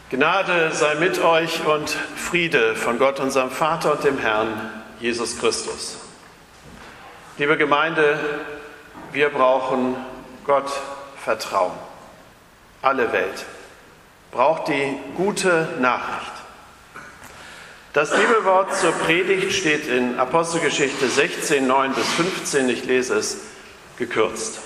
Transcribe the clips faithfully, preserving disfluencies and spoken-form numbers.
Gnade sei mit euch und Friede von Gott, unserem Vater und dem Herrn Jesus Christus. Liebe Gemeinde, wir brauchen Gott Vertrauen. Alle Welt braucht die gute Nachricht. Das Bibelwort zur Predigt steht in Apostelgeschichte sechzehn, neun bis fünfzehn. Ich lese es gekürzt.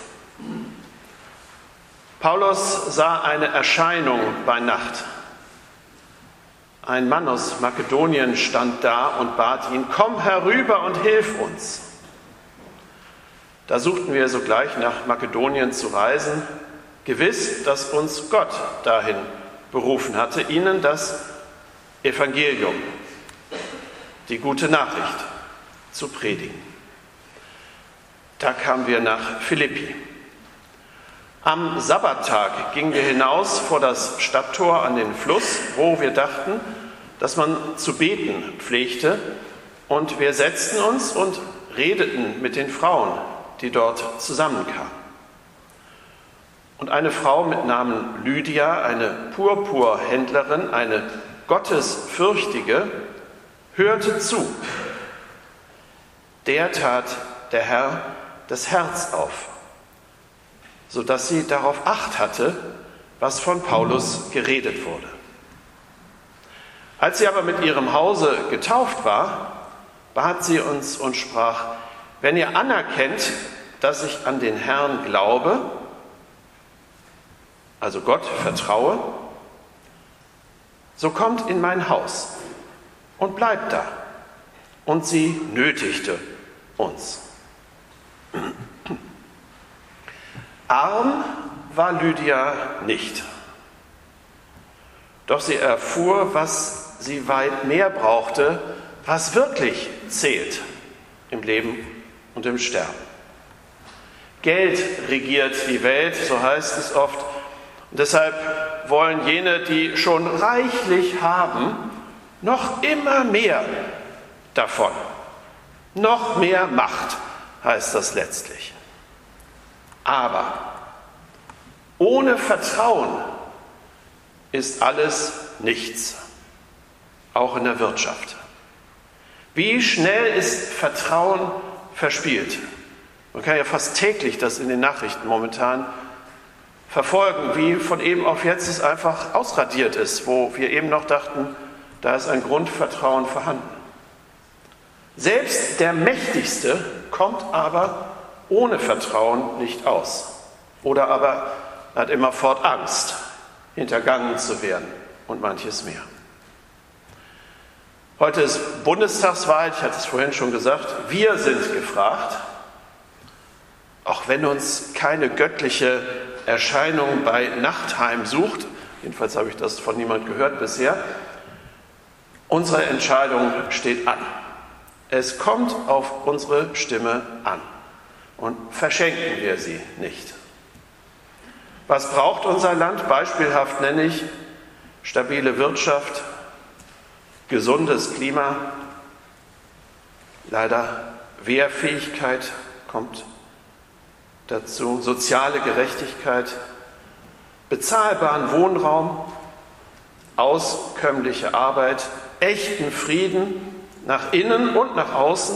Paulus sah eine Erscheinung bei Nacht. Ein Mann aus Makedonien stand da und bat ihn: Komm herüber und hilf uns. Da suchten wir sogleich nach Makedonien zu reisen, gewiss, dass uns Gott dahin berufen hatte, ihnen das Evangelium, die gute Nachricht, zu predigen. Da kamen wir nach Philippi. Am Sabbattag gingen wir hinaus vor das Stadttor an den Fluss, wo wir dachten, dass man zu beten pflegte, und wir setzten uns und redeten mit den Frauen, die dort zusammenkamen. Und eine Frau mit Namen Lydia, eine Purpurhändlerin, eine Gottesfürchtige, hörte zu. Der tat der Herr das Herz auf, sodass sie darauf Acht hatte, was von Paulus geredet wurde. Als sie aber mit ihrem Hause getauft war, bat sie uns und sprach: Wenn ihr anerkennt, dass ich an den Herrn glaube, also Gott vertraue, so kommt in mein Haus und bleibt da. Und sie nötigte uns. Arm war Lydia nicht. Doch sie erfuhr, was sie weit mehr brauchte, was wirklich zählt im Leben und im Sterben. Geld regiert die Welt, so heißt es oft. Und deshalb wollen jene, die schon reichlich haben, noch immer mehr davon. Noch mehr Macht heißt das letztlich. Aber ohne Vertrauen ist alles nichts, auch in der Wirtschaft. Wie schnell ist Vertrauen verspielt? Man kann ja fast täglich das in den Nachrichten momentan verfolgen, wie von eben auf jetzt es einfach ausradiert ist, wo wir eben noch dachten, da ist ein Grundvertrauen vorhanden. Selbst der Mächtigste kommt aber ohne Vertrauen nicht aus. Oder aber hat immerfort Angst, hintergangen zu werden und manches mehr. Heute ist Bundestagswahl, ich hatte es vorhin schon gesagt, wir sind gefragt, auch wenn uns keine göttliche Erscheinung bei Nacht heimsucht, jedenfalls habe ich das von niemand gehört bisher, unsere Entscheidung steht an. Es kommt auf unsere Stimme an und verschenken wir sie nicht. Was braucht unser Land? Beispielhaft nenne ich stabile Wirtschaft, gesundes Klima, leider Wehrfähigkeit kommt dazu, soziale Gerechtigkeit, bezahlbaren Wohnraum, auskömmliche Arbeit, echten Frieden nach innen und nach außen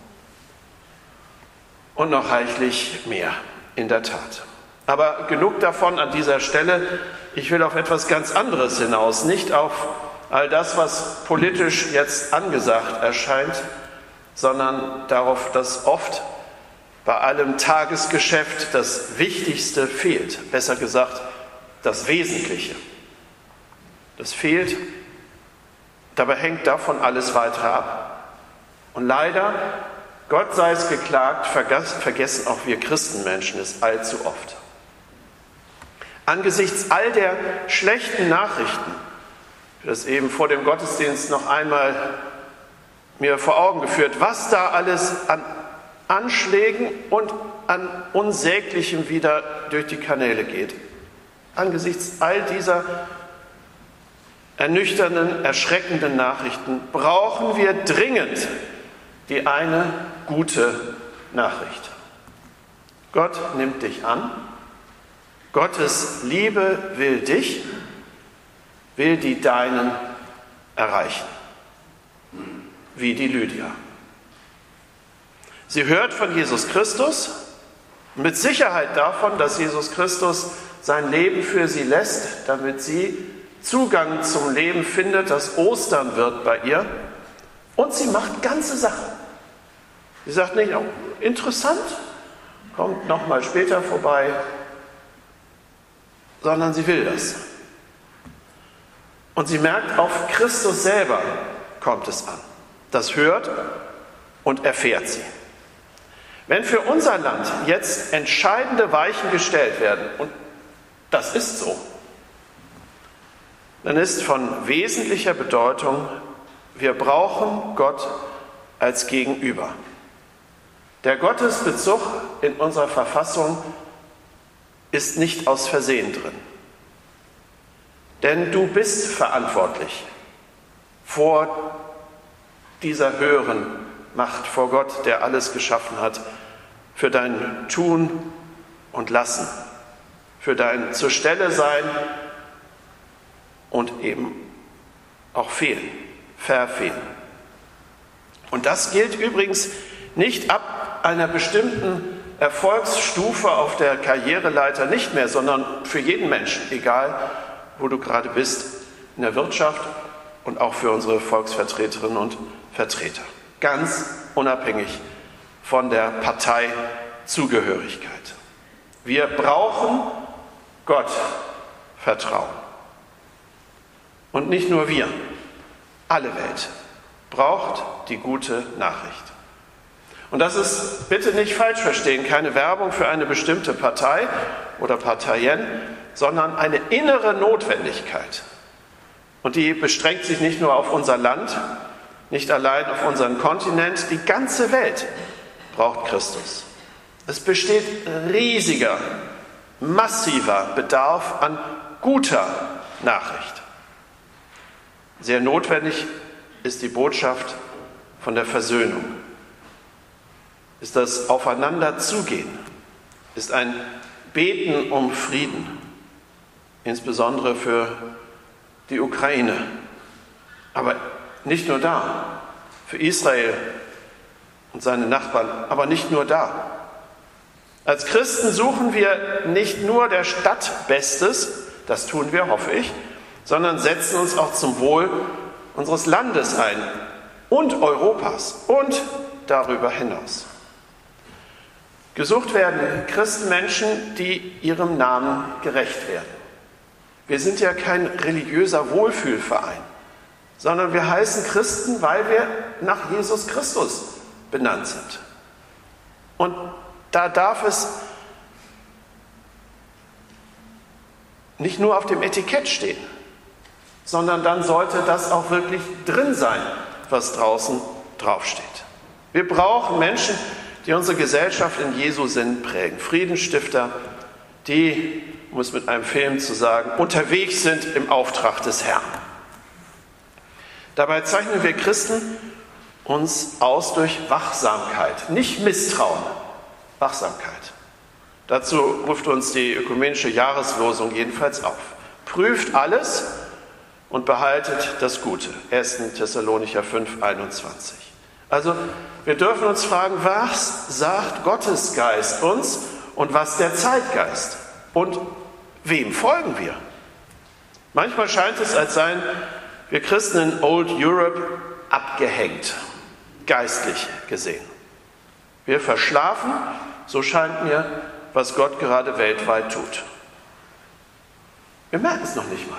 und noch reichlich mehr, in der Tat. Aber genug davon an dieser Stelle. Ich will auf etwas ganz anderes hinaus, nicht auf all das, was politisch jetzt angesagt erscheint, sondern darauf, dass oft bei allem Tagesgeschäft das Wichtigste fehlt. Besser gesagt, das Wesentliche. Das fehlt, dabei hängt davon alles Weitere ab. Und leider, Gott sei es geklagt, vergessen auch wir Christenmenschen es allzu oft. Angesichts all der schlechten Nachrichten, das eben vor dem Gottesdienst noch einmal mir vor Augen geführt, was da alles an Anschlägen und an Unsäglichem wieder durch die Kanäle geht. Angesichts all dieser ernüchternden, erschreckenden Nachrichten brauchen wir dringend die eine gute Nachricht. Gott nimmt dich an, Gottes Liebe will dich will die Deinen erreichen, wie die Lydia. Sie hört von Jesus Christus, mit Sicherheit davon, dass Jesus Christus sein Leben für sie lässt, damit sie Zugang zum Leben findet, das Ostern wird bei ihr. Und sie macht ganze Sachen. Sie sagt nicht, oh, interessant, kommt noch mal später vorbei, sondern sie will das. Und sie merkt, auf Christus selber kommt es an. Das hört und erfährt sie. Wenn für unser Land jetzt entscheidende Weichen gestellt werden, und das ist so, dann ist von wesentlicher Bedeutung, wir brauchen Gott als Gegenüber. Der Gottesbezug in unserer Verfassung ist nicht aus Versehen drin. Denn du bist verantwortlich vor dieser höheren Macht, vor Gott, der alles geschaffen hat, für dein Tun und Lassen, für dein zur Stelle sein und eben auch fehlen, verfehlen. Und das gilt übrigens nicht ab einer bestimmten Erfolgsstufe auf der Karriereleiter nicht mehr, sondern für jeden Menschen, egal wo du gerade bist, in der Wirtschaft und auch für unsere Volksvertreterinnen und Vertreter. Ganz unabhängig von der Parteizugehörigkeit. Wir brauchen Gott Vertrauen. Und nicht nur wir, alle Welt braucht die gute Nachricht. Und das ist, bitte nicht falsch verstehen, keine Werbung für eine bestimmte Partei oder Parteien, sondern eine innere Notwendigkeit. Und die beschränkt sich nicht nur auf unser Land, nicht allein auf unseren Kontinent, die ganze Welt braucht Christus. Es besteht riesiger, massiver Bedarf an guter Nachricht. Sehr notwendig ist die Botschaft von der Versöhnung, ist das Aufeinanderzugehen, ist ein Beten um Frieden, insbesondere für die Ukraine, aber nicht nur da, für Israel und seine Nachbarn, aber nicht nur da. Als Christen suchen wir nicht nur der Stadt Bestes, das tun wir, hoffe ich, sondern setzen uns auch zum Wohl unseres Landes ein und Europas und darüber hinaus. Gesucht werden Christenmenschen, die ihrem Namen gerecht werden. Wir sind ja kein religiöser Wohlfühlverein, sondern wir heißen Christen, weil wir nach Jesus Christus benannt sind. Und da darf es nicht nur auf dem Etikett stehen, sondern dann sollte das auch wirklich drin sein, was draußen draufsteht. Wir brauchen Menschen, die unsere Gesellschaft in Jesu Sinn prägen. Friedensstifter, die, um es mit einem Film zu sagen, unterwegs sind im Auftrag des Herrn. Dabei zeichnen wir Christen uns aus durch Wachsamkeit, nicht Misstrauen, Wachsamkeit. Dazu ruft uns die ökumenische Jahreslosung jedenfalls auf. Prüft alles und behaltet das Gute. erster Thessalonicher fünf, einundzwanzig. Also wir dürfen uns fragen, was sagt Gottes Geist uns und was der Zeitgeist? Und wem folgen wir? Manchmal scheint es, als seien wir Christen in Old Europe abgehängt, geistlich gesehen. Wir verschlafen, so scheint mir, was Gott gerade weltweit tut. Wir merken es noch nicht mal.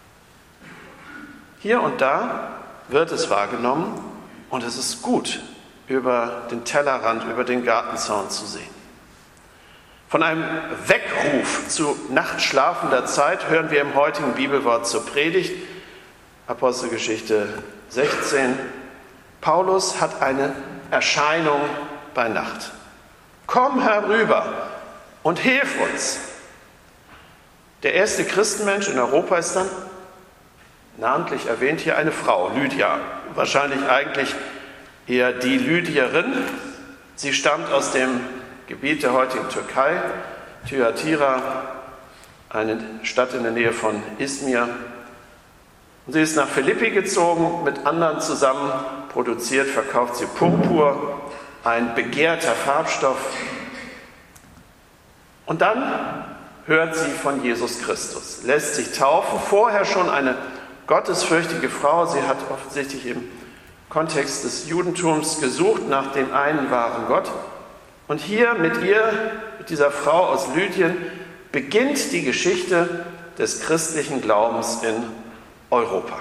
Hier und da wird es wahrgenommen und es ist gut, über den Tellerrand, über den Gartenzaun zu sehen. Von einem Weckruf zu nachtschlafender Zeit hören wir im heutigen Bibelwort zur Predigt, Apostelgeschichte sechzehn. Paulus hat eine Erscheinung bei Nacht. Komm herüber und hilf uns. Der erste Christenmensch in Europa ist dann namentlich erwähnt hier eine Frau, Lydia. Wahrscheinlich eigentlich eher die Lydierin. Sie stammt aus dem Gebiet der heutigen Türkei, Thyatira, eine Stadt in der Nähe von Izmir. Und sie ist nach Philippi gezogen, mit anderen zusammen produziert, verkauft sie Purpur, ein begehrter Farbstoff. Und dann hört sie von Jesus Christus, lässt sich taufen, vorher schon eine gottesfürchtige Frau. Sie hat offensichtlich im Kontext des Judentums gesucht nach dem einen wahren Gott. Und hier mit ihr, mit dieser Frau aus Lydien, beginnt die Geschichte des christlichen Glaubens in Europa.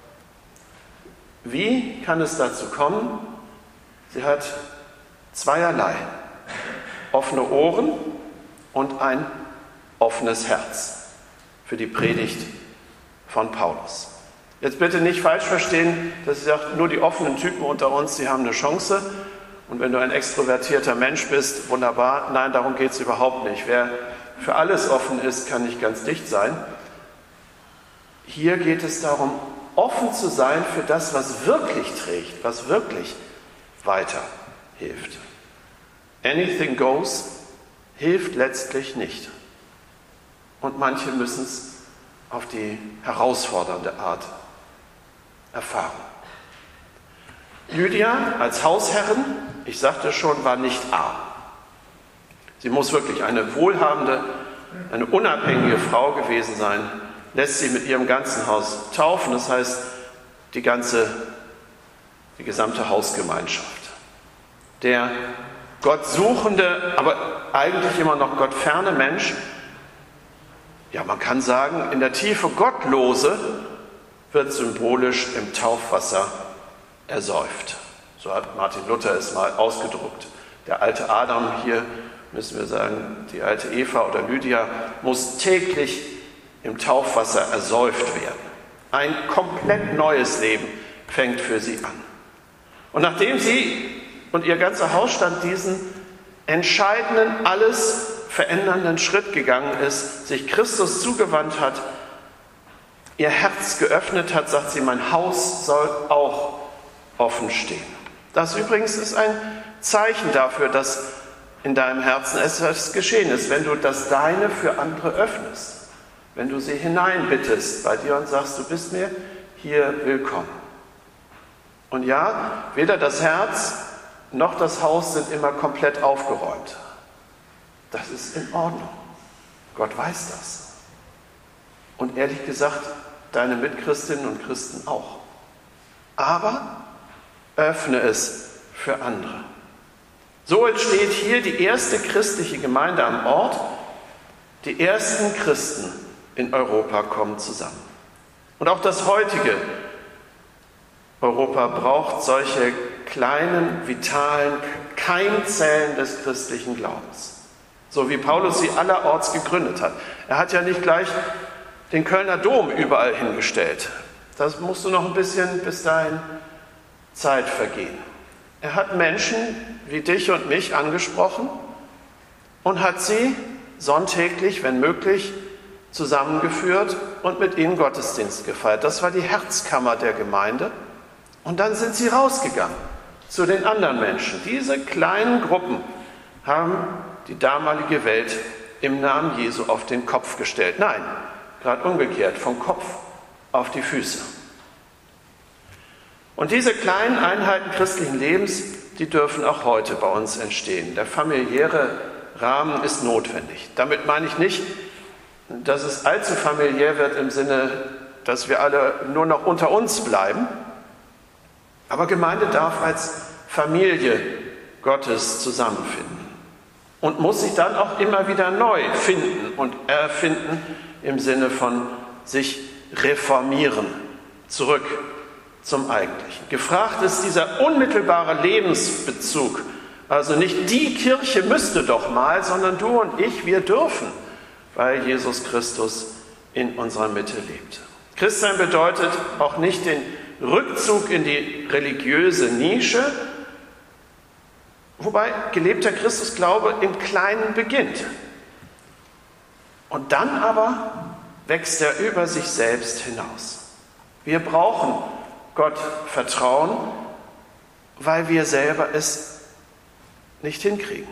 Wie kann es dazu kommen? Sie hat zweierlei: offene Ohren und ein offenes Herz für die Predigt von Paulus. Jetzt bitte nicht falsch verstehen, dass ich sage, nur die offenen Typen unter uns, die haben eine Chance. Und wenn du ein extrovertierter Mensch bist, wunderbar. Nein, darum geht es überhaupt nicht. Wer für alles offen ist, kann nicht ganz dicht sein. Hier geht es darum, offen zu sein für das, was wirklich trägt, was wirklich weiterhilft. Anything goes hilft letztlich nicht. Und manche müssen es auf die herausfordernde Art erfahren. Lydia als Hausherrin, ich sagte schon, war nicht arm. Sie muss wirklich eine wohlhabende, eine unabhängige Frau gewesen sein, lässt sie mit ihrem ganzen Haus taufen, das heißt die ganze, die gesamte Hausgemeinschaft. Der gottsuchende, aber eigentlich immer noch gottferne Mensch, ja, man kann sagen, in der Tiefe Gottlose, wird symbolisch im Taufwasser ersäuft. So hat Martin Luther es mal ausgedruckt. Der alte Adam, hier müssen wir sagen, die alte Eva oder Lydia, muss täglich im Taufwasser ersäuft werden. Ein komplett neues Leben fängt für sie an. Und nachdem sie und ihr ganzer Hausstand diesen entscheidenden, alles verändernden Schritt gegangen ist, sich Christus zugewandt hat, ihr Herz geöffnet hat, sagt sie, mein Haus soll auch offen stehen. Das übrigens ist ein Zeichen dafür, dass in deinem Herzen etwas geschehen ist, wenn du das Deine für andere öffnest, wenn du sie hineinbittest bei dir und sagst, du bist mir hier willkommen. Und ja, weder das Herz noch das Haus sind immer komplett aufgeräumt. Das ist in Ordnung. Gott weiß das. Und ehrlich gesagt, deine Mitchristinnen und Christen auch. Aber öffne es für andere. So entsteht hier die erste christliche Gemeinde am Ort. Die ersten Christen in Europa kommen zusammen. Und auch das heutige Europa braucht solche kleinen, vitalen Keimzellen des christlichen Glaubens. So wie Paulus sie allerorts gegründet hat. Er hat ja nicht gleich den Kölner Dom überall hingestellt. Das musste noch ein bisschen bis dahin Zeit vergehen. Er hat Menschen wie dich und mich angesprochen und hat sie sonntäglich, wenn möglich, zusammengeführt und mit ihnen Gottesdienst gefeiert. Das war die Herzkammer der Gemeinde. Und dann sind sie rausgegangen zu den anderen Menschen. Diese kleinen Gruppen haben die damalige Welt im Namen Jesu auf den Kopf gestellt. Nein, gerade umgekehrt, vom Kopf auf die Füße. Und diese kleinen Einheiten christlichen Lebens, die dürfen auch heute bei uns entstehen. Der familiäre Rahmen ist notwendig. Damit meine ich nicht, dass es allzu familiär wird im Sinne, dass wir alle nur noch unter uns bleiben. Aber Gemeinde darf als Familie Gottes zusammenfinden und muss sich dann auch immer wieder neu finden und erfinden im Sinne von sich reformieren, zurück zum Eigentlichen. Gefragt ist dieser unmittelbare Lebensbezug, also nicht die Kirche müsste doch mal, sondern du und ich, wir dürfen, weil Jesus Christus in unserer Mitte lebt. Christsein bedeutet auch nicht den Rückzug in die religiöse Nische, wobei gelebter Christusglaube im Kleinen beginnt. Und dann aber wächst er über sich selbst hinaus. Wir brauchen Gott vertrauen, weil wir selber es nicht hinkriegen.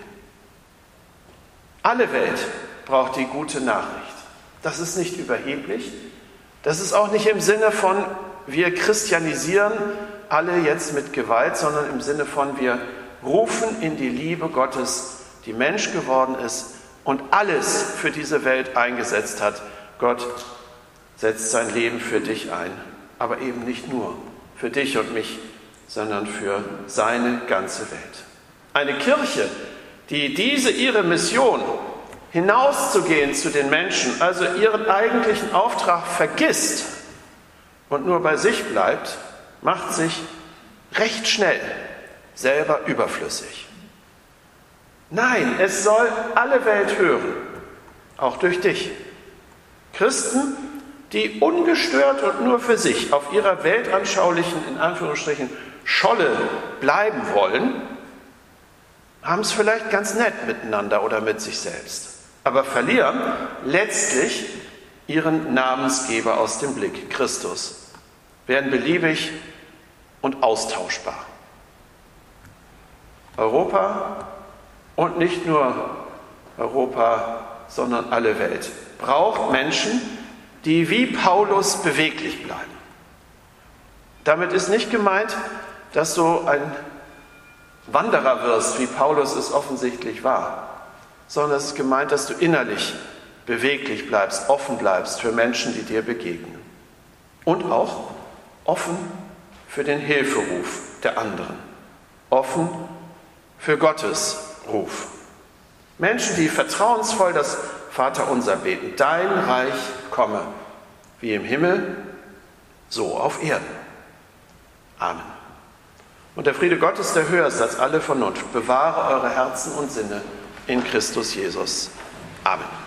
Alle Welt braucht die gute Nachricht. Das ist nicht überheblich, Das ist auch nicht im Sinne von, wir christianisieren alle jetzt mit Gewalt, sondern im Sinne von, wir rufen in die Liebe Gottes, die Mensch geworden ist und alles für diese Welt eingesetzt hat. Gott setzt sein Leben für dich ein, aber eben nicht nur für dich und mich, sondern für seine ganze Welt. Eine Kirche, die diese ihre Mission, hinauszugehen zu den Menschen, also ihren eigentlichen Auftrag vergisst und nur bei sich bleibt, macht sich recht schnell selber überflüssig. Nein, es soll alle Welt hören, auch durch dich. Christen, die ungestört und nur für sich auf ihrer weltanschaulichen, in Anführungsstrichen, Scholle bleiben wollen, haben es vielleicht ganz nett miteinander oder mit sich selbst, aber verlieren letztlich ihren Namensgeber aus dem Blick, Christus, werden beliebig und austauschbar. Europa und nicht nur Europa, sondern alle Welt braucht Menschen, die wie Paulus beweglich bleiben. Damit ist nicht gemeint, dass du ein Wanderer wirst, wie Paulus es offensichtlich war, sondern es ist gemeint, dass du innerlich beweglich bleibst, offen bleibst für Menschen, die dir begegnen. Und auch offen für den Hilferuf der anderen. Offen für Gottes Ruf. Menschen, die vertrauensvoll das Vaterunser beten. Dein Reich komme, wie im Himmel, so auf Erden. Amen. Und der Friede Gottes, der höher ist als alle Vernunft, bewahre eure Herzen und Sinne in Christus Jesus. Amen.